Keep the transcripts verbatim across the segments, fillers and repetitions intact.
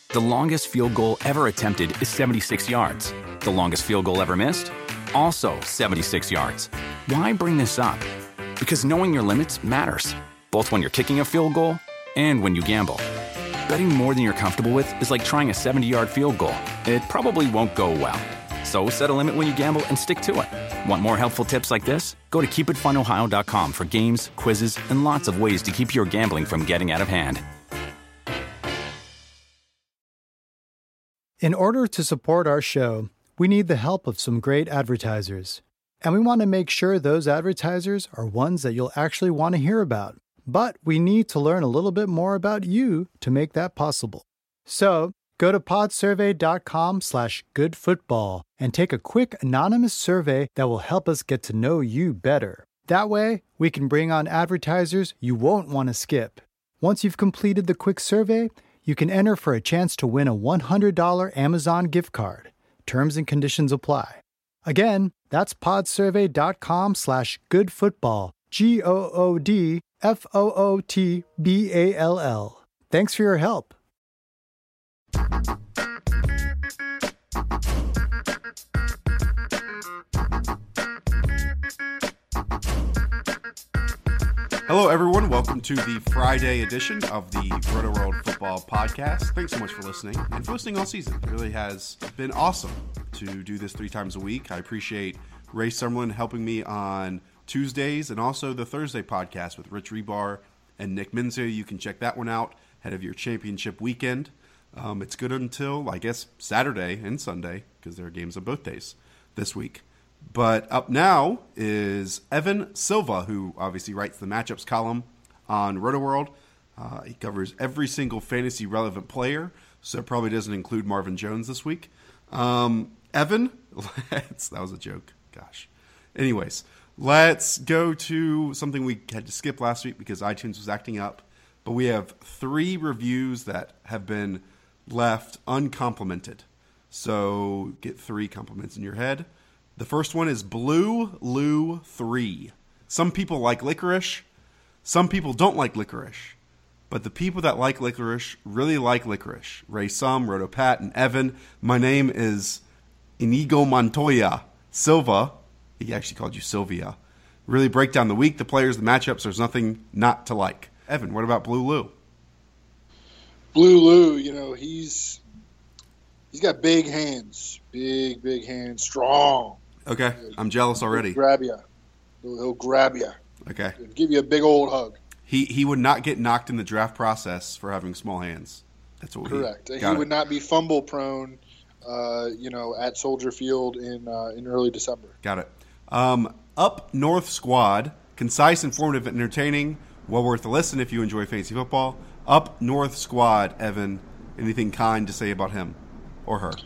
The longest field goal ever attempted is seventy-six yards. The longest field goal ever missed? Also seventy-six yards. Why bring this up? Because knowing your limits matters, both when you're kicking a field goal and when you gamble. Betting more than you're comfortable with is like trying a seventy-yard field goal. It probably won't go well. So set a limit when you gamble and stick to it. Want more helpful tips like this? Go to keep it fun ohio dot com for games, quizzes, and lots of ways to keep your gambling from getting out of hand. In order to support our show, we need the help of some great advertisers. And we want to make sure those advertisers are ones that you'll actually want to hear about. But we need to learn a little bit more about you to make that possible. So go to podsurvey.com slash goodfootball and take a quick anonymous survey that will help us get to know you better. That way, we can bring on advertisers you won't want to skip. Once you've completed the quick survey, you can enter for a chance to win a one hundred dollars Amazon gift card. Terms and conditions apply. Again, that's podsurvey.com slash goodfootball. G O O D F O O T B A L L. Thanks for your help. Hello, everyone. Welcome to the Friday edition of the Roto-World Football Podcast. Thanks so much for listening, and for listening all season. It really has been awesome to do this three times a week. I appreciate Ray Summerlin helping me on Tuesdays and also the Thursday podcast with Rich Rebar and Nick Minzo. You can check that one out ahead of your championship weekend. Um, it's good until, I guess, Saturday and Sunday, because there are games on both days this week. But up now is Evan Silva, who obviously writes the matchups column on Roto-World. Uh, he covers every single fantasy-relevant player, so it probably doesn't include Marvin Jones this week. Um, Evan, that was a joke. Gosh. Anyways, let's go to something we had to skip last week because iTunes was acting up. But we have three reviews that have been left uncomplimented. So get three compliments in your head. The first one is Blue Lou three. Some people like licorice. Some people don't like licorice. But the people that like licorice really like licorice. Ray Sum, Rotopat, and Evan. My name is Inigo Montoya Silva. He actually called you Sylvia. Really break down the week, the players, the matchups. There's nothing not to like. Evan, what about Blue Lou? Blue Lou, you know, he's he's got big hands. Big, big hands. Strong. Okay, I'm jealous already. He'll grab you. He'll, he'll grab you. Okay. He'll give you a big old hug. He he would not get knocked in the draft process for having small hands. That's what Correct. He, he would not be fumble prone, uh, you know, at Soldier Field in uh, in early December. Got it. Um, Up North Squad, concise, informative, and entertaining. Well worth a listen if you enjoy fantasy football. Up North Squad, Evan. Anything kind to say about him or her?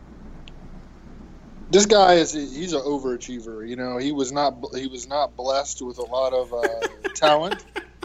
This guy is he's an overachiever. You know, he was not he was not blessed with a lot of uh, talent.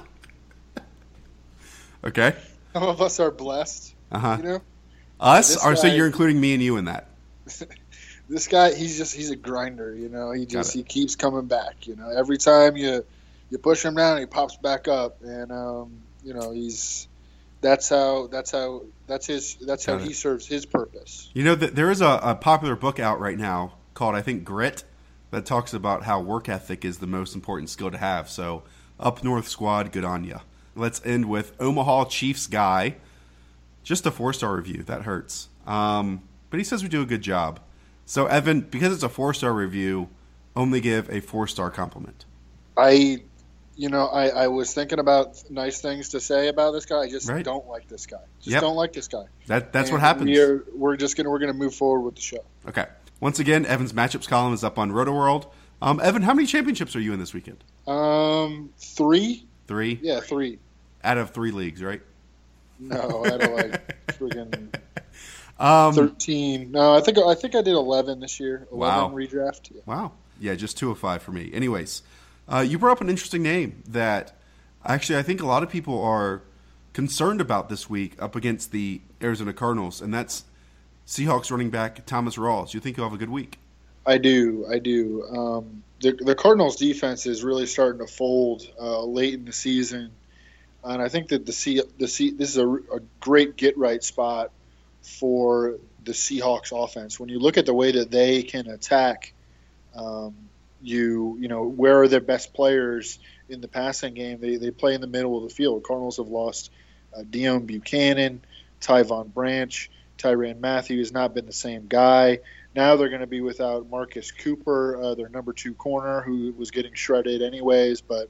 Okay. Some of us are blessed. Uh-huh. You know? Us? Or guy, so you're including me and you in that. This guy, he's just he's a grinder, you know. He just he keeps coming back, you know. Every time you you push him down, he pops back up, and um, you know, he's that's how that's how that's his that's Got how it. he serves his purpose. You know, there is a, a popular book out right now called, I think, Grit, that talks about how work ethic is the most important skill to have. So, Up North Squad, good on ya. Let's end with Omaha Chiefs guy. Just a four-star review. That hurts. Um, but he says we do a good job. So, Evan, because it's a four-star review, only give a four-star compliment. I, you know, I, I was thinking about nice things to say about this guy. I just Right. don't like this guy. Just Yep. don't like this guy. That That's And what happens. We're we're just gonna we're gonna move forward with the show. Okay. Once again, Evan's matchups column is up on Roto-World. Um, Evan, how many championships are you in this weekend? Um, three. Three? Yeah, three. Out of three leagues, right? No, I don't like friggin' Um, thirteen. No, I think I think I did eleven this year. Eleven Wow. redraft. Yeah. Wow. Yeah, just two of five for me. Anyways, uh, you brought up an interesting name that actually I think a lot of people are concerned about this week up against the Arizona Cardinals, and that's Seahawks running back Thomas Rawls. You think he'll have a good week? I do. I do. Um, the the Cardinals defense is really starting to fold uh, late in the season, and I think that the C, the C, this is a, a great get right spot for the Seahawks offense. When you look at the way that they can attack, um, you you know, where are their best players in the passing game? They they play in the middle of the field. Cardinals have lost uh, Deone Bucannon, Tyvon Branch, Tyrann Mathieu has not been the same guy. Now they're going to be without Marcus Cooper, uh, their number two corner, who was getting shredded anyways. But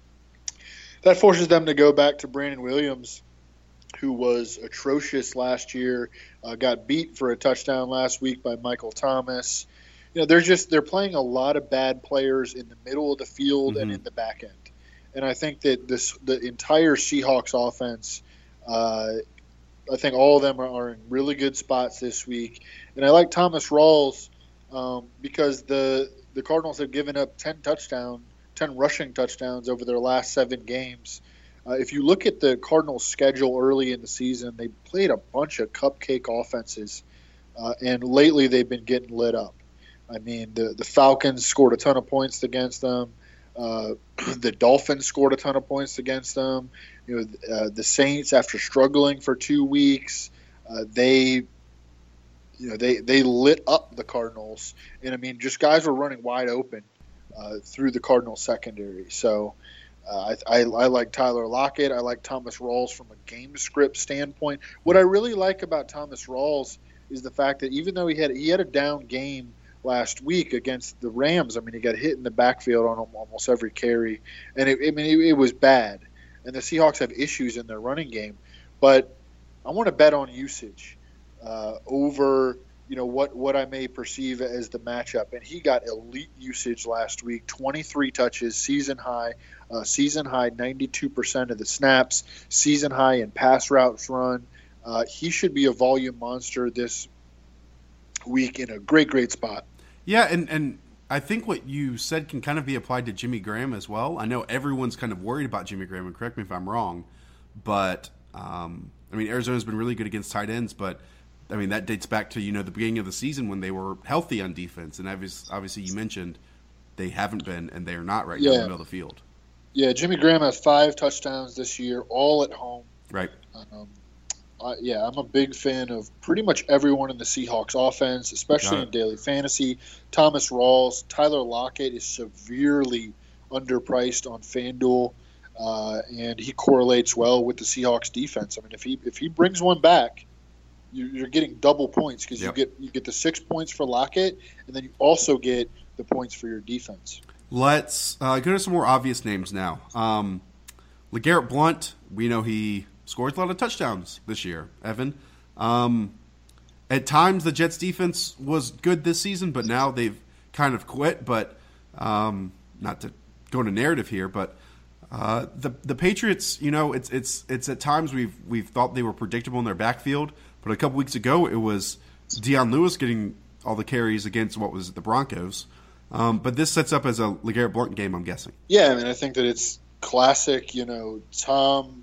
that forces them to go back to Brandon Williams, who was atrocious last year, uh, got beat for a touchdown last week by Michael Thomas. You know, they're just they're playing a lot of bad players in the middle of the field mm-hmm. and in the back end. And I think that this the entire Seahawks offense, uh, I think all of them are, are in really good spots this week. And I like Thomas Rawls um, because the the Cardinals have given up ten touchdowns, ten rushing touchdowns over their last seven games. Uh, if you look at the Cardinals' schedule early in the season, they played a bunch of cupcake offenses, uh, and lately they've been getting lit up. I mean, the, the Falcons scored a ton of points against them. Uh, the Dolphins scored a ton of points against them. You know, uh, the Saints, after struggling for two weeks, uh, they, you know, they they lit up the Cardinals, and I mean, just guys were running wide open uh, through the Cardinals secondary. So. Uh, I, I, I like Tyler Lockett. I like Thomas Rawls from a game script standpoint. What I really like about Thomas Rawls is the fact that even though he had he had a down game last week against the Rams, I mean, he got hit in the backfield on almost every carry, and it, I mean, it, it was bad. And the Seahawks have issues in their running game, but I want to bet on usage uh, over. You know, what, what I may perceive as the matchup. And he got elite usage last week, twenty-three touches, season high, uh, season high ninety-two percent of the snaps, season high in pass routes run. Uh, he should be a volume monster this week in a great, great spot. Yeah, and, and I think what you said can kind of be applied to Jimmy Graham as well. I know everyone's kind of worried about Jimmy Graham, and correct me if I'm wrong, but, um, I mean, Arizona's been really good against tight ends, but I mean, that dates back to, you know, the beginning of the season when they were healthy on defense. And obviously you mentioned they haven't been, and they are not right yeah. now in the middle of the field. Yeah, Jimmy Graham has five touchdowns this year, all at home. Right. Um, I, yeah, I'm a big fan of pretty much everyone in the Seahawks offense, especially in daily fantasy. Thomas Rawls, Tyler Lockett is severely underpriced on FanDuel, uh, and he correlates well with the Seahawks defense. I mean, if he if he brings one back, you're getting double points because yep. you get you get the six points for Lockett, and then you also get the points for your defense. Let's uh, go to some more obvious names now. Um, LeGarrette Blount, we know he scores a lot of touchdowns this year, Evan. Um, at times, the Jets' defense was good this season, but now they've kind of quit. But um, not to go into narrative here, but uh, the the Patriots, you know, it's it's it's at times we've we've thought they were predictable in their backfield. But a couple weeks ago, it was Dion Lewis getting all the carries against what was the Broncos. Um, but this sets up as a LeGarrette Blount game, I'm guessing. Yeah, I mean, I think that it's classic. You know, Tom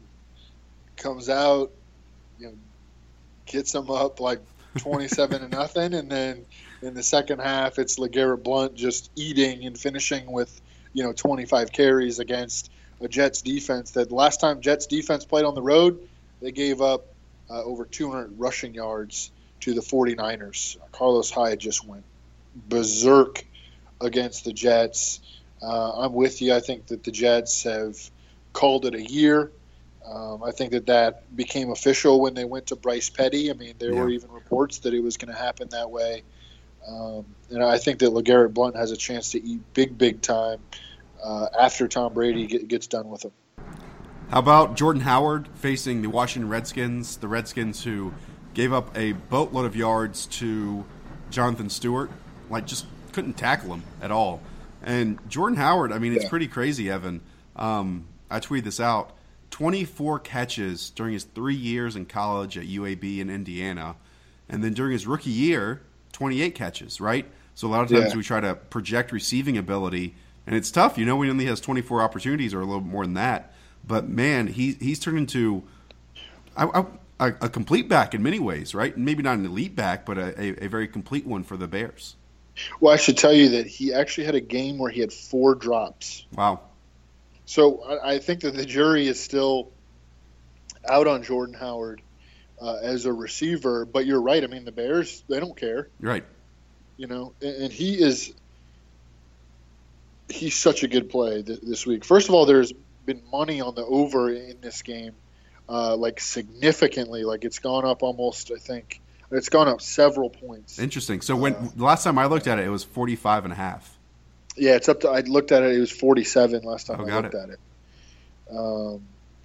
comes out, you know, gets them up like twenty-seven to nothing, and then in the second half, it's LeGarrette Blount just eating and finishing with, you know, twenty-five carries against a Jets defense that last time Jets defense played on the road, they gave up Uh, over two hundred rushing yards to the 49ers. Carlos Hyde just went berserk against the Jets. Uh, I'm with you. I think that the Jets have called it a year. Um, I think that that became official when they went to Bryce Petty. I mean, there yeah. were even reports that it was going to happen that way. Um, and I think that LeGarrette Blount has a chance to eat big, big time uh, after Tom Brady get, gets done with him. How about Jordan Howard facing the Washington Redskins, the Redskins who gave up a boatload of yards to Jonathan Stewart, like just couldn't tackle him at all. And Jordan Howard, I mean, it's yeah. pretty crazy, Evan. Um, I tweeted this out. twenty-four catches during his three years in college at U A B in Indiana. And then during his rookie year, twenty-eight catches, right? So a lot of times yeah. we try to project receiving ability, and it's tough. You know, when he only has twenty-four opportunities or a little more than that. But, man, he he's turned into a, a, a complete back in many ways, right? Maybe not an elite back, but a, a, a very complete one for the Bears. Well, I should tell you that he actually had a game where he had four drops. Wow. So I, I think that the jury is still out on Jordan Howard. uh, as a receiver. But you're right. I mean, the Bears, they don't care. Right. You know, and, and he is he's such a good play th- this week. First of all, there's been money on the over in this game, uh, like significantly. Like it's gone up almost, I think. It's gone up several points. Interesting. So when uh, the last time I looked at it, it was forty-five and a half. Yeah, it's up to, I looked at it, it was forty-seven last time oh, I got looked it. at it. Um,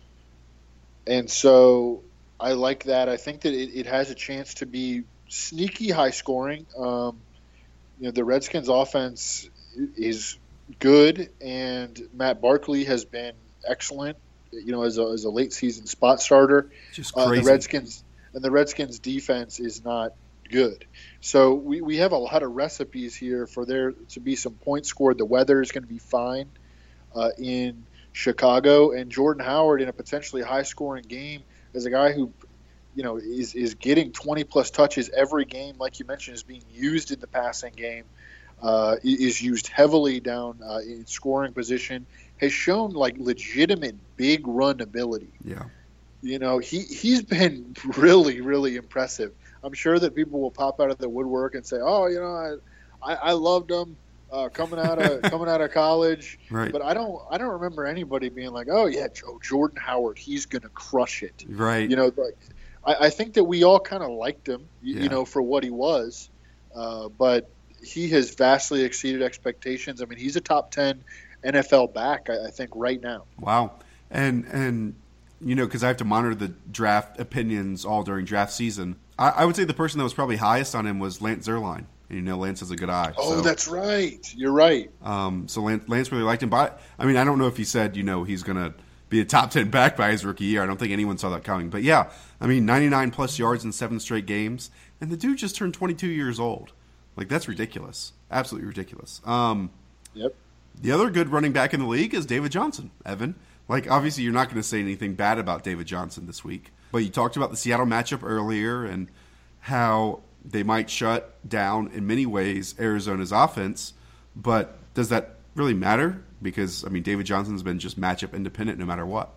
and so I like that. I think that it, it has a chance to be sneaky high scoring. Um, you know, the Redskins offense is good, and Matt Barkley has been excellent, you know, as a, as a late season spot starter. Just crazy. Uh, the Redskins and the Redskins defense is not good. So we, we have a lot of recipes here for there to be some points scored. The weather is going to be fine uh, in Chicago, and Jordan Howard in a potentially high scoring game is a guy who, you know, is, is getting twenty plus touches every game. Like you mentioned, is being used in the passing game, uh, is used heavily down uh, in scoring position, has shown like legitimate big run ability. Yeah. You know, he, he's been really, really impressive. I'm sure that people will pop out of the woodwork and say, "Oh, you know, I, I, I loved him uh, coming out of coming out of college." Right. But I don't, I don't remember anybody being like, "Oh yeah, Joe Jordan Howard, he's gonna crush it." Right. You know, like I, I think that we all kind of liked him, you, Yeah. you know, for what he was, uh, but he has vastly exceeded expectations. I mean, he's a top ten N F L back, I, I think, right now. Wow. And and you know, because I have to monitor the draft opinions all during draft season. I, I would say the person that was probably highest on him was Lance Zierlein. And you know, Lance has a good eye. Oh, so, that's right. You're right. Um, so Lance, Lance really liked him. But I mean, I don't know if he said, you know, he's going to be a top ten back by his rookie year. I don't think anyone saw that coming. But yeah, I mean, ninety-nine plus yards in seven straight games, and the dude just turned twenty-two years old. Like, that's ridiculous. Absolutely ridiculous. Um, Yep. The other good running back in the league is David Johnson, Evan. Like, obviously, you're not going to say anything bad about David Johnson this week. But you talked about the Seattle matchup earlier and how they might shut down, in many ways, Arizona's offense. But does that really matter? Because, I mean, David Johnson's been just matchup independent no matter what.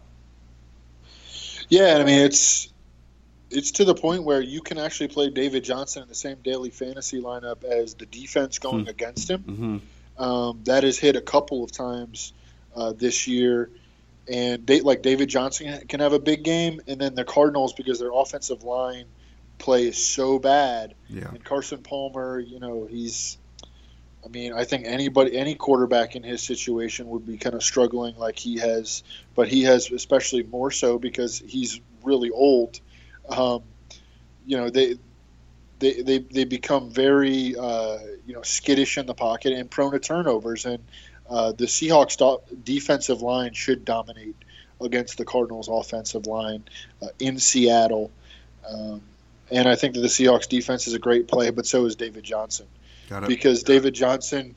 Yeah, I mean, it's it's to the point where you can actually play David Johnson in the same daily fantasy lineup as the defense going Hmm. against him. Mm-hmm. Um, that has hit a couple of times uh, this year. And they, like David Johnson can have a big game, and then the Cardinals, because their offensive line play is so bad. Yeah. And Carson Palmer, you know, he's – I mean, I think anybody, any quarterback in his situation would be kind of struggling like he has, but he has especially more so because he's really old. Um, you know, they they they, they become very uh, you know skittish in the pocket and prone to turnovers, and uh, the Seahawks do- defensive line should dominate against the Cardinals offensive line uh, in Seattle. Um, and I think that the Seahawks defense is a great play, but so is David Johnson. Got it. Because David Johnson,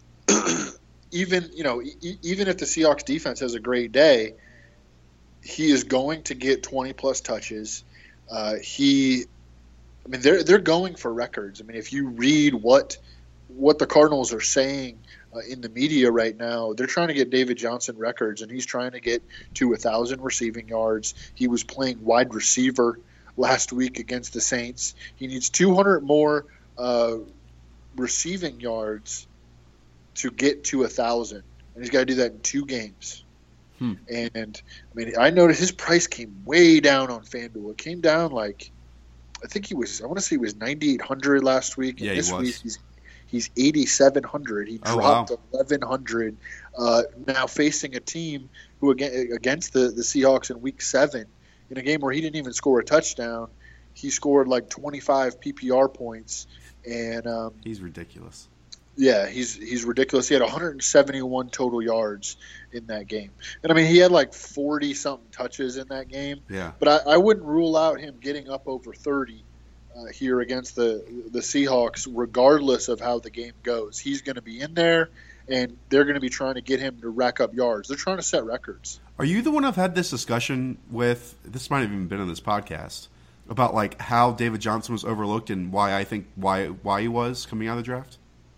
even you know, e- even if the Seahawks defense has a great day, he is going to get twenty plus touches. Uh, he, I mean, they're they're going for records. I mean, if you read what what the Cardinals are saying uh, in the media right now, they're trying to get David Johnson records, and he's trying to get to a thousand receiving yards. He was playing wide receiver last week against the Saints. He needs two hundred more uh, receiving yards to get to a thousand, and he's got to do that in two games. Hmm. And I mean, I noticed his price came way down on FanDuel. It came down like, I think he was, I want to say he was ninety-eight hundred last week. And Yeah, he this was. week he's he's eighty-seven hundred. He Oh, dropped wow. eleven hundred. Uh, now facing a team who again against the the Seahawks in Week Seven in a game where he didn't even score a touchdown. He scored like twenty-five P P R points, and um, He's ridiculous. yeah, he's he's ridiculous. He had one hundred seventy-one total yards in that game, and I mean he had like forty something touches in that game. Yeah. But I, I wouldn't rule out him getting up over thirty uh, here against the the Seahawks, regardless of how the game goes. He's going to be in there, and they're going to be trying to get him to rack up yards. They're trying to set records. Are you the one I've had this discussion with? This might have even been on this podcast about like how David Johnson was overlooked and why I think why why he was coming out of the draft.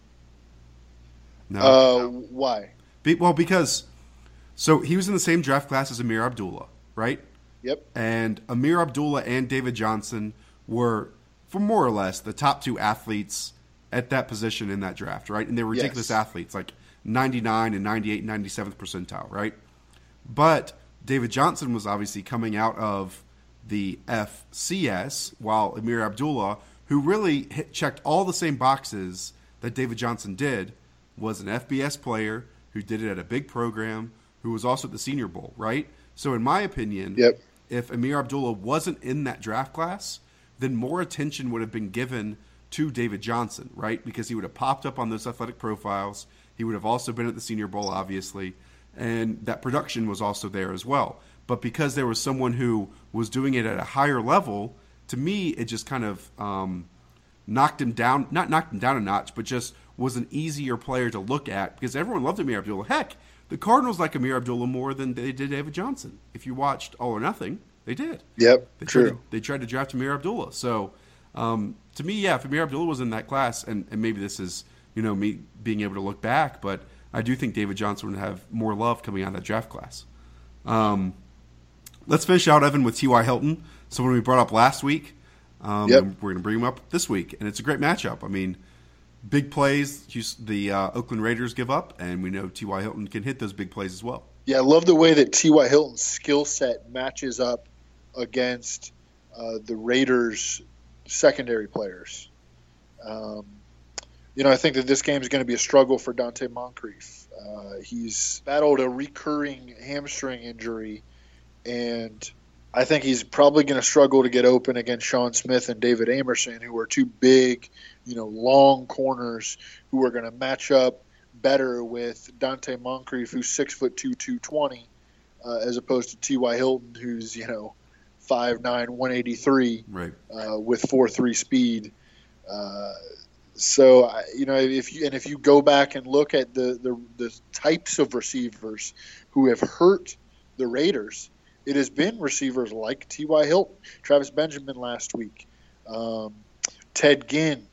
No. Uh, why? Be, well, because so he was in the same draft class as Amir Abdullah, right? Yep. And Amir Abdullah and David Johnson were, for more or less, the top two athletes at that position in that draft, right? And they were ridiculous yes. athletes, like ninety-nine and ninety-eight and ninety-seventh percentile, right? But David Johnson was obviously coming out of the F C S, while Amir Abdullah, who really hit, checked all the same boxes that David Johnson did, was an F B S player who did it at a big program, who was also at the Senior Bowl, right? So in my opinion, yep. if Amir Abdullah wasn't in that draft class, then more attention would have been given to David Johnson, right? Because he would have popped up on those athletic profiles. He would have also been at the Senior Bowl, obviously, and that production was also there as well. But because there was someone who was doing it at a higher level, to me, it just kind of um, knocked him down, not knocked him down a notch, but just was an easier player to look at because everyone loved Amir Abdullah. Heck, the Cardinals like Amir Abdullah more than they did David Johnson. If you watched All or Nothing, they did. Yep, they true. Tried to, they tried to draft Amir Abdullah. So um, to me, yeah, if Amir Abdullah was in that class, and, and maybe this is you know me being able to look back, but I do think David Johnson would have more love coming out of that draft class. Um, let's finish out, Evan, with T Y. Hilton. Someone we brought up last week. Um, yep. We're going to bring him up this week, and it's a great matchup. I mean, big plays the uh, Oakland Raiders give up, and we know T Y. Hilton can hit those big plays as well. Yeah, I love the way that T Y. Hilton's skill set matches up against uh, the Raiders' secondary players. Um, you know, I think that this game is going to be a struggle for Donte Moncrief. Uh, he's battled a recurring hamstring injury, and I think he's probably going to struggle to get open against Sean Smith and David Amerson, who are two big, you know, long corners who are going to match up better with Donte Moncrief, who's six foot two, two twenty, uh, as opposed to T Y. Hilton, who's you know five nine, one eighty-three, right, uh, with four three speed. Uh, so you know if you and if you go back and look at the, the the types of receivers who have hurt the Raiders, it has been receivers like T Y. Hilton, Travis Benjamin last week, um, Ted Ginn,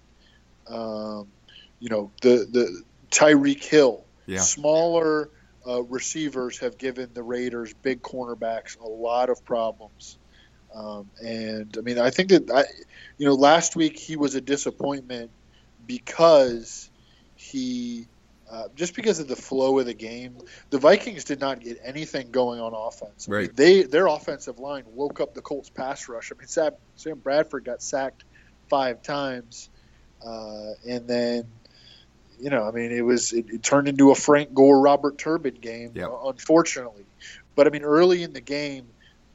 um, you know the the Tyreek Hill. Yeah. Smaller uh, receivers have given the Raiders big cornerbacks a lot of problems. Um, and I mean, I think that I, you know, last week he was a disappointment because he. Uh, just because of the flow of the game, the Vikings did not get anything going on offense. Right. I mean, they their offensive line woke up the Colts pass rush. I mean, Sam, Sam Bradford got sacked five times, uh, and then you know, I mean, it was it, it turned into a Frank Gore, Robert Turbin game, yep. uh, unfortunately. But I mean, early in the game,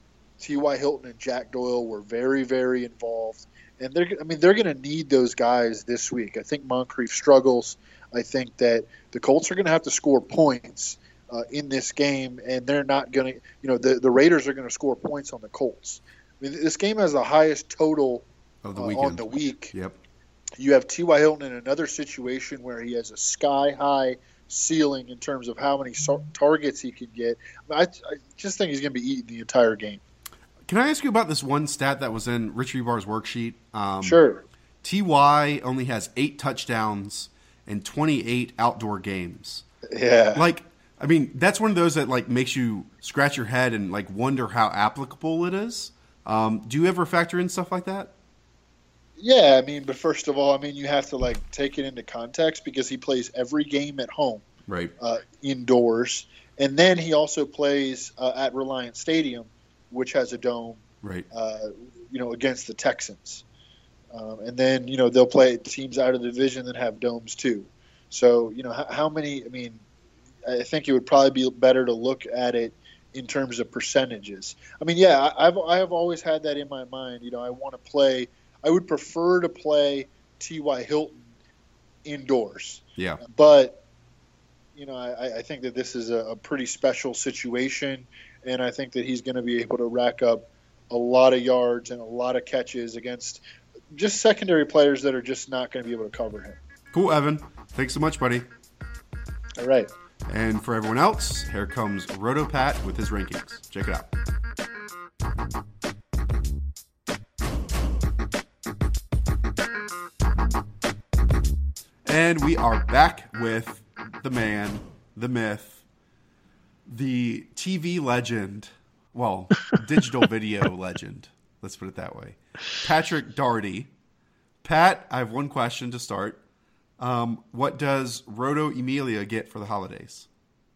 T Y. Hilton and Jack Doyle were very, very involved, and they're I mean they're going to need those guys this week. I think Moncrief struggles. I think that the Colts are going to have to score points uh, in this game, and they're not going to, you know, the, the Raiders are going to score points on the Colts. I mean, this game has the highest total of the uh, weekend. on the week. Yep. You have T Y. Hilton in another situation where he has a sky-high ceiling in terms of how many so- targets he can get. I, mean, I, I just think he's going to be eating the entire game. Can I ask you about this one stat that was in Rich Rebar's worksheet? Um, sure. T Y only has eight touchdowns and twenty-eight outdoor games. Yeah. Like, I mean, that's one of those that, like, makes you scratch your head and, like, wonder how applicable it is. Um, do you ever factor in stuff like that? Yeah, I mean, but first of all, I mean, you have to, like, take it into context because he plays every game at home. Right. Uh, indoors. And then he also plays uh, at Reliant Stadium, which has a dome, right? Uh, you know, against the Texans. Um, and then, you know, they'll play teams out of the division that have domes too. So, you know, how, how many, I mean, I think it would probably be better to look at it in terms of percentages. I mean, yeah, I, I've, I have always had that in my mind. You know, I want to play, I would prefer to play T Y. Hilton indoors. Yeah. But, you know, I, I think that this is a, a pretty special situation, and I think that he's going to be able to rack up a lot of yards and a lot of catches against just secondary players that are just not going to be able to cover him. Cool, Evan. Thanks so much, buddy. All right. And for everyone else, here comes RotoPat with his rankings. Check it out. And we are back with the man, the myth, the T V legend, well, digital video legend. Let's put it that way. Patrick Daugherty. Pat, I have one question to start. Um, what does Roto Emilia get for the holidays?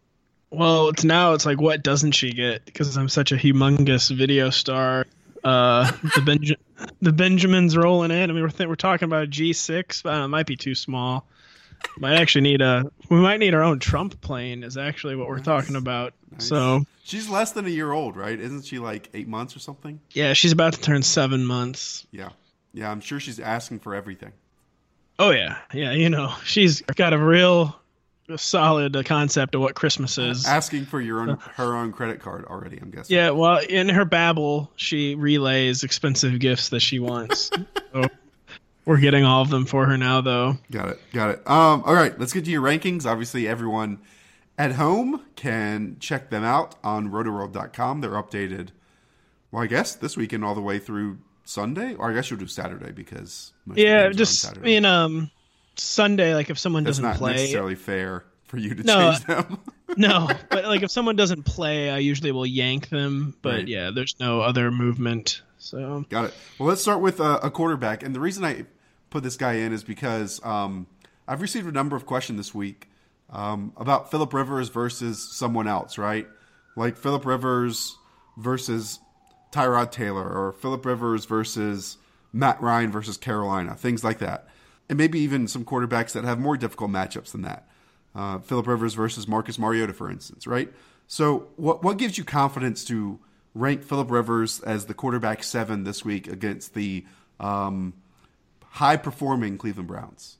Well, it's now it's like, what doesn't she get? Because I'm such a humongous video star. Uh, the Benj- the Benjamin's rolling in. I mean, we're th- we're talking about a G six. But, uh, it might be too small. Might actually need a. We might need our own Trump plane. Is actually what we're nice. talking about. Nice. So she's less than a year old, right? Isn't she like eight months or something? Yeah, she's about to turn seven months. Yeah, yeah. I'm sure she's asking for everything. Oh yeah, yeah. You know, she's got a real. A solid uh, concept of what Christmas is. Asking for your own her own credit card already, I'm guessing. Yeah, well, in her babble, she relays expensive gifts that she wants. So we're getting all of them for her now, though. Got it, got it. Um, all right, let's get to your rankings. Obviously, everyone at home can check them out on roto world dot com. They're updated, well, I guess this weekend all the way through Sunday, or I guess you'll do Saturday because most yeah, of the just I mean, um. Sunday, like if someone That's doesn't not play, necessarily fair for you to no, change them. No, but like if someone doesn't play, I usually will yank them. But right. yeah, there's no other movement. So got it. Well, let's start with a, a quarterback, and the reason I put this guy in is because um, I've received a number of questions this week um, about Phillip Rivers versus someone else, right? Like Phillip Rivers versus Tyrod Taylor, or Phillip Rivers versus Matt Ryan versus Carolina, things like that. And maybe even some quarterbacks that have more difficult matchups than that. Uh, Phillip Rivers versus Marcus Mariota, for instance, right? So what what gives you confidence to rank Phillip Rivers as the quarterback seven this week against the um, high-performing Cleveland Browns?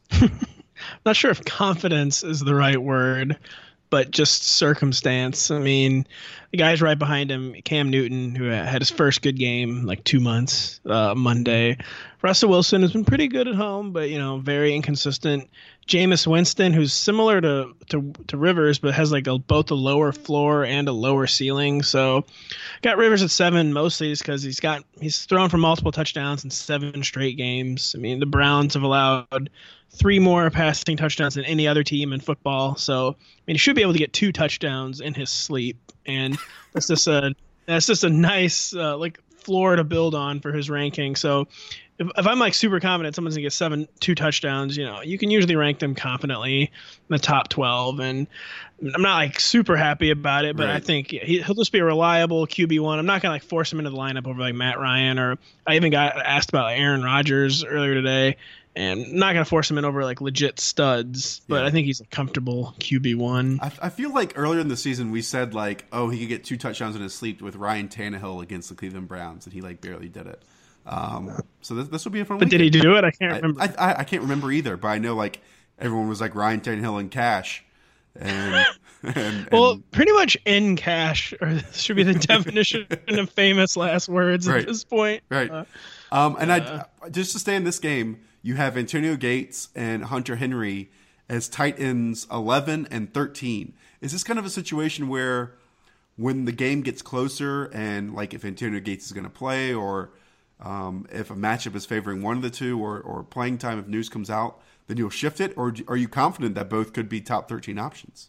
Not sure if confidence is the right word, but just circumstance. I mean, the guy's right behind him, Cam Newton, who had his first good game in like two months, uh, Monday. Russell Wilson has been pretty good at home, but, you know, very inconsistent. Jameis Winston, who's similar to, to, to Rivers, but has like a, both a lower floor and a lower ceiling. So got Rivers at seven mostly just because he's got he's thrown for multiple touchdowns in seven straight games. I mean, the Browns have allowed three more passing touchdowns than any other team in football. So, I mean, he should be able to get two touchdowns in his sleep. And that's just a that's just a nice uh, like floor to build on for his ranking. So if, if I'm like super confident someone's gonna get seven, two touchdowns, you know, you can usually rank them confidently in the top twelve. And I'm not like super happy about it, but right. I think he, he'll just be a reliable Q B one. I'm not gonna like force him into the lineup over like Matt Ryan, or I even got asked about Aaron Rodgers earlier today. And I'm not going to force him in over like legit studs, but yeah. I think he's a comfortable Q B one. I, I feel like earlier in the season we said like, oh, he could get two touchdowns in his sleep with Ryan Tannehill against the Cleveland Browns, and he like barely did it. Um, so this, this will be a fun. But weekend. Did he do it? I can't remember. I, I, I can't remember either, but I know like everyone was like Ryan Tannehill in cash, and, and well, and, pretty much in cash, or should be the definition of famous last words right, at this point. Right. Uh, um, and uh, I just to stay in this game. You have Antonio Gates and Hunter Henry as tight ends eleven and thirteen. Is this kind of a situation where when the game gets closer and like if Antonio Gates is going to play, or um, if a matchup is favoring one of the two, or, or playing time if news comes out, then you'll shift it? Or are you confident that both could be top thirteen options?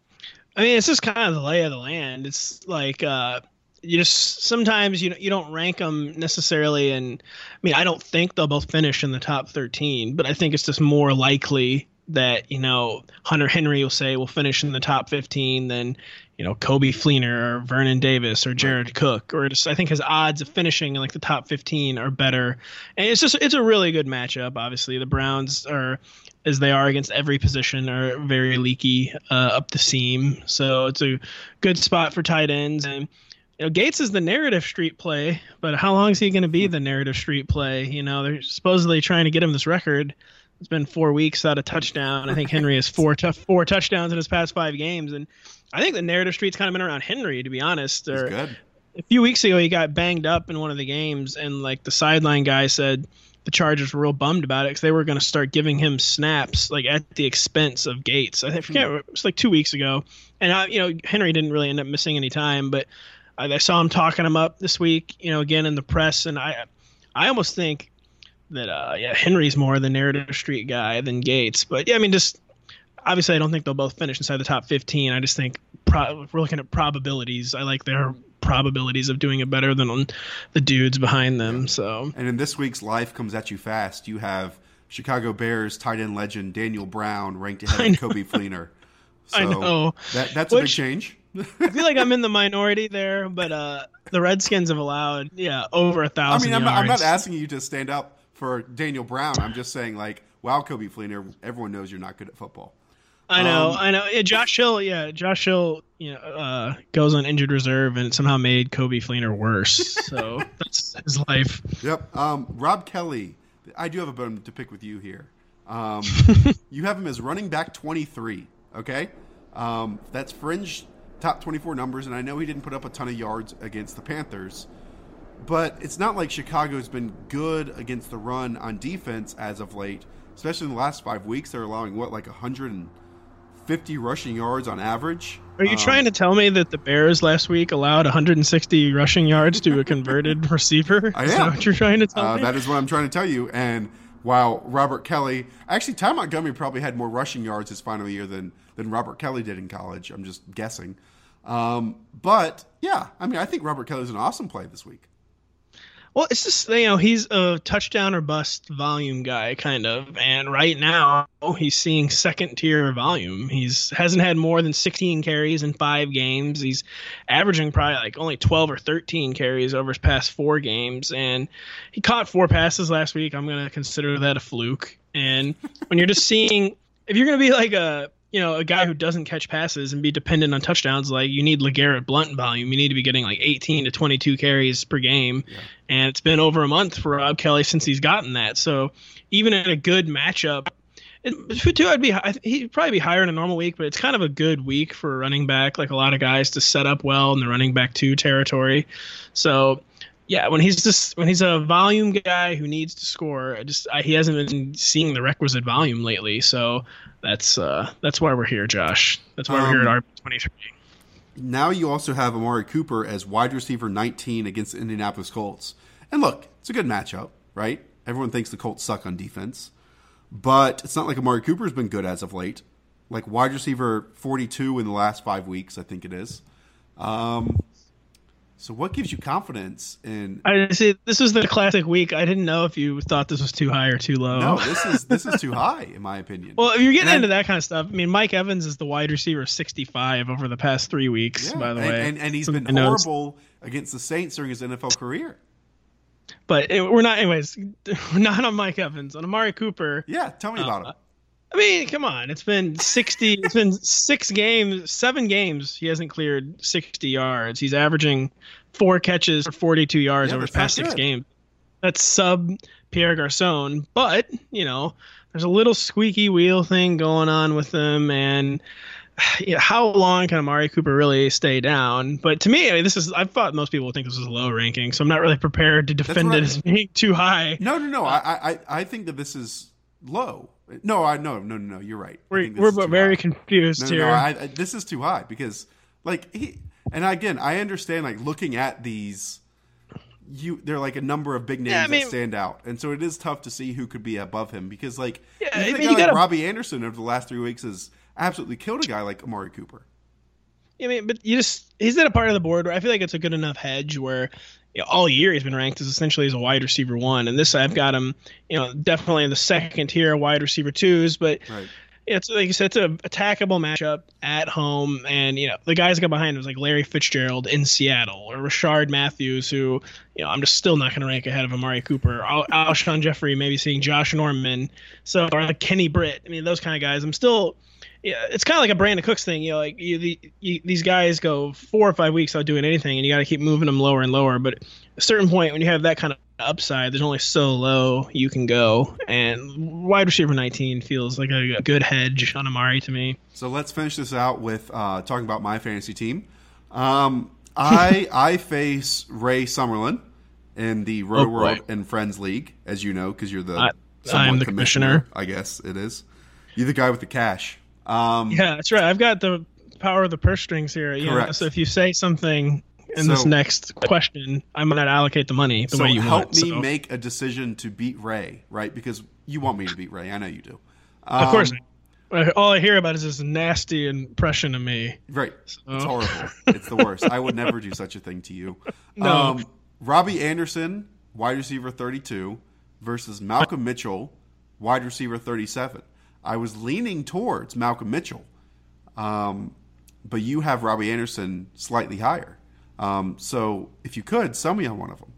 I mean, it's just kind of the lay of the land. It's like uh, you just sometimes you you don't rank them necessarily, and I mean I don't think they'll both finish in the top thirteen, but I think it's just more likely that you know Hunter Henry will say will finish in the top fifteen than you know Coby Fleener or Vernon Davis or Jared Cook, or just I think his odds of finishing in like the top fifteen are better, and it's just it's a really good matchup. Obviously, the Browns are, as they are against every position, are very leaky uh, up the seam, so it's a good spot for tight ends. And you know, Gates is the narrative street play, but how long is he going to be the narrative street play? You know, they're supposedly trying to get him this record. It's been four weeks without a touchdown. I think Henry has four t- four touchdowns in his past five games, and I think the narrative street's kind of been around Henry, to be honest. Or, good. A few weeks ago, he got banged up in one of the games, and like the sideline guy said, the Chargers were real bummed about it because they were going to start giving him snaps like at the expense of Gates. I forget, it was like two weeks ago, and I, you know Henry didn't really end up missing any time, but I, I saw him talking him up this week, you know, again in the press, and I, I almost think that uh, yeah, Henry's more the narrative street guy than Gates. But yeah, I mean, just obviously, I don't think they'll both finish inside the top fifteen. I just think pro- we're looking at probabilities. I like their probabilities of doing it better than the dudes behind them. So, and in this week's Life Comes at You Fast, you have Chicago Bears tight end legend Daniel Brown ranked ahead of Coby Fleener. So I know that, that's Which, a big change. I feel like I'm in the minority there, but uh, the Redskins have allowed, yeah, over a thousand. I mean, I'm yards. not, I'm not asking you to stand up for Daniel Brown. I'm just saying, like, wow, Coby Fleener, everyone knows you're not good at football. I know, um, I know. Yeah, Josh Hill, yeah, Josh Hill, you know, uh, goes on injured reserve and somehow made Coby Fleener worse. So that's his life. Yep. Um, Rob Kelly, I do have a bone to pick with you here. Um, you have him as running back twenty-three. Okay, um, that's fringe top twenty-four numbers, and I know he didn't put up a ton of yards against the Panthers, but it's not like Chicago's been good against the run on defense as of late, especially in the last five weeks. They're allowing, what, like one hundred fifty rushing yards on average? Are you um, trying to tell me that the Bears last week allowed one hundred sixty rushing yards to a converted receiver? I am. Is that what you're trying to tell uh, me? That is what I'm trying to tell you, and while Robert Kelly, actually Ty Montgomery probably had more rushing yards his final year than, than Robert Kelly did in college. I'm just guessing. Um, but, yeah, I mean, I think Robert Kelly's an awesome play this week. Well, it's just, you know, he's a touchdown or bust volume guy, kind of. And right now, he's seeing second tier volume. He's hasn't had more than sixteen carries in five games. He's averaging probably like only twelve or thirteen carries over his past four games. And he caught four passes last week. I'm going to consider that a fluke. And when you're just seeing, if you're going to be like a, you know, a guy who doesn't catch passes and be dependent on touchdowns, like you need LeGarrette Blount volume. You need to be getting like eighteen to twenty-two carries per game. Yeah. And it's been over a month for Rob Kelly since he's gotten that. So even in a good matchup, it, too, I'd be he'd probably be higher in a normal week, but it's kind of a good week for a running back, like a lot of guys to set up well in the running back two territory. So yeah, when he's just when he's a volume guy who needs to score, I just I, he hasn't been seeing the requisite volume lately. So that's uh, that's why we're here, Josh. That's why um, we're here at R B twenty-three. Now you also have Amari Cooper as wide receiver nineteen against the Indianapolis Colts. And look, it's a good matchup, right? Everyone thinks the Colts suck on defense, but it's not like Amari Cooper's been good as of late. Like wide receiver forty-two in the last five weeks, I think it is. Um, so what gives you confidence in? I see. This is the classic week. I didn't know if you thought this was too high or too low. No, this is this is too high in my opinion. Well, if you're getting and into I, that kind of stuff, I mean, Mike Evans is the wide receiver sixty-five over the past three weeks. Yeah, by the and, way, and, and he's been horrible against the Saints during his N F L career. But it, we're not, anyways. We're not on Mike Evans. On Amari Cooper. Yeah, tell me about uh, him. I mean, come on. It's been sixty. It's been six games, seven games. He hasn't cleared sixty yards. He's averaging four catches for forty-two yards yeah, over his past six good. games. That's sub Pierre Garçon. But, you know, there's a little squeaky wheel thing going on with him. And you know, how long can Amari Cooper really stay down? But to me, I mean, this is, I thought most people would think this was a low ranking. So I'm not really prepared to defend it I, as being too high. No, no, no. Uh, I, I, I think that this is low. No, I no, no, no, no. You're right. We're we're very high. confused no, here. No, no, I, I, this is too high because, like, he and again, I understand. Like, looking at these, you there are like a number of big names yeah, I mean, that stand out, and so it is tough to see who could be above him because, like, yeah, even I a mean, guy like gotta, Robbie Anderson over the last three weeks has absolutely killed a guy like Amari Cooper. I mean, but you just he's at a part of the board where I feel like it's a good enough hedge where. You know, all year he's been ranked as essentially as a wide receiver one, and this I've got him, you know, definitely in the second tier wide receiver twos. But right. it's like you said, it's an attackable matchup at home, and you know the guys that got behind him was like Larry Fitzgerald in Seattle or Rashard Matthews, who you know I'm just still not going to rank ahead of Amari Cooper. Al- Alshon Jeffrey, maybe seeing Josh Norman, so or like Kenny Britt. I mean, those kind of guys. I'm still. Yeah, it's kind of like a Brandon Cooks thing. You know, like you, the, you, these guys go four or five weeks without doing anything, and you got to keep moving them lower and lower. But at a certain point, when you have that kind of upside, there's only so low you can go. And wide receiver nineteen feels like a, a good hedge on Amari to me. So let's finish this out with uh, talking about my fantasy team. Um, I I face Ray Summerlin in the Roto oh, World and Friends League, as you know, because you're the I, I'm the commissioner. commissioner. I guess it is. You're the guy with the cash. Um, yeah, that's right. I've got the power of the purse strings here. You know, so if you say something in so, this next question, I'm going to allocate the money the so way you help want. me so. make a decision to beat Ray, right? Because you want me to beat Ray. I know you do. Um, of course. All I hear about is this nasty impression of me. Right. So. It's horrible. It's the worst. I would never do such a thing to you. No. Um, Robbie Anderson, wide receiver thirty-two, versus Malcolm Mitchell, wide receiver thirty-seven. I was leaning towards Malcolm Mitchell, um, but you have Robbie Anderson slightly higher. Um, so if you could, sell me on one of them.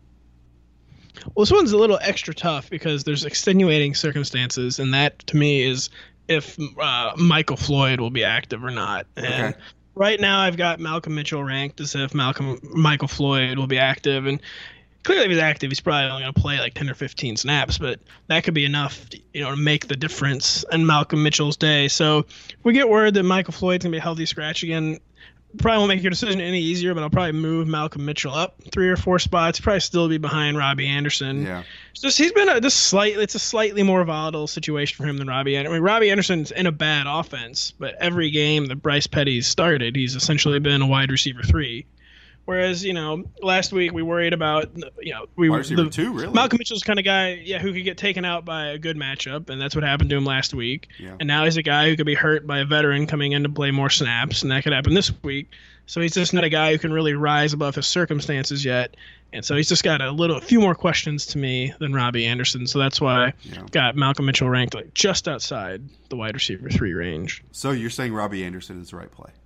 Well, this one's a little extra tough because there's extenuating circumstances, and that to me is if uh, Michael Floyd will be active or not. And okay. Right now, I've got Malcolm Mitchell ranked as if Malcolm Michael Floyd will be active, and clearly, if he's active, he's probably only going to play like ten or fifteen snaps, but that could be enough, you know, to make the difference in Malcolm Mitchell's day. So if we get word that Michael Floyd's going to be a healthy scratch again, probably won't make your decision any easier, but I'll probably move Malcolm Mitchell up three or four spots. Probably still be behind Robbie Anderson. Yeah. It's just he's been a just slightly. It's a slightly more volatile situation for him than Robbie Anderson. I mean, Robbie Anderson's in a bad offense, but every game that Bryce Petty's started, he's essentially been a wide receiver three. Whereas, you know, last week we worried about, you know, we were the two, really. Malcolm Mitchell's the kind of guy, yeah, who could get taken out by a good matchup, and that's what happened to him last week. Yeah. And now he's a guy who could be hurt by a veteran coming in to play more snaps, and that could happen this week. So he's just not a guy who can really rise above his circumstances yet. And so he's just got a little, a few more questions to me than Robbie Anderson. So that's why I yeah. got Malcolm Mitchell ranked like just outside the wide receiver three range. So you're saying Robbie Anderson is the right play?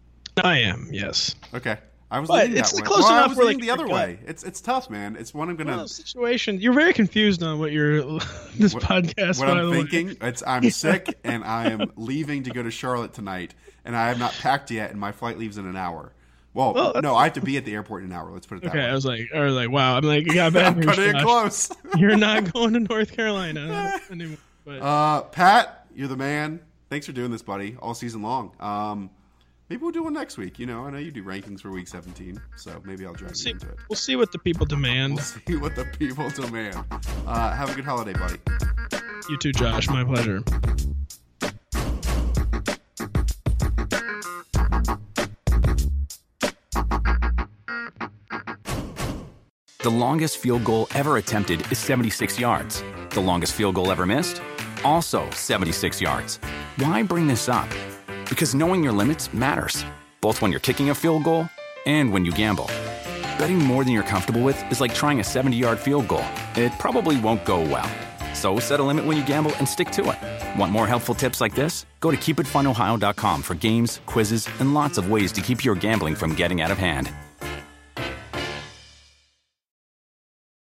I am, yes. Okay. I was but leaning it's that way. close well, enough I was where, leaning like, the other you're way. It's it's tough, man. It's one I'm gonna well, situation. You're very confused on what you're this what, podcast. What by I'm the way. thinking, it's I'm sick and I am leaving to go to Charlotte tonight, and I have not packed yet, and my flight leaves in an hour. Well, well no, I have to be at the airport in an hour. Let's put it that okay, way. I was like, I was like, wow. I'm like, you got bad I'm news, cutting it Josh. close. You're not going to North Carolina anymore. But. Uh, Pat, you're the man. Thanks for doing this, buddy, all season long. Um, maybe we'll do one next week. You know, I know you do rankings for week seventeen, so maybe I'll drag we'll you see, into it. We'll see what the people demand. We'll see what the people demand. Uh, have a good holiday, buddy. You too, Josh. My pleasure. The longest field goal ever attempted is seventy-six yards. The longest field goal ever missed? Also seventy-six yards. Why bring this up? Because knowing your limits matters, both when you're kicking a field goal and when you gamble. Betting more than you're comfortable with is like trying a seventy-yard field goal. It probably won't go well. So set a limit when you gamble and stick to it. Want more helpful tips like this? Go to keep it fun ohio dot com for games, quizzes, and lots of ways to keep your gambling from getting out of hand.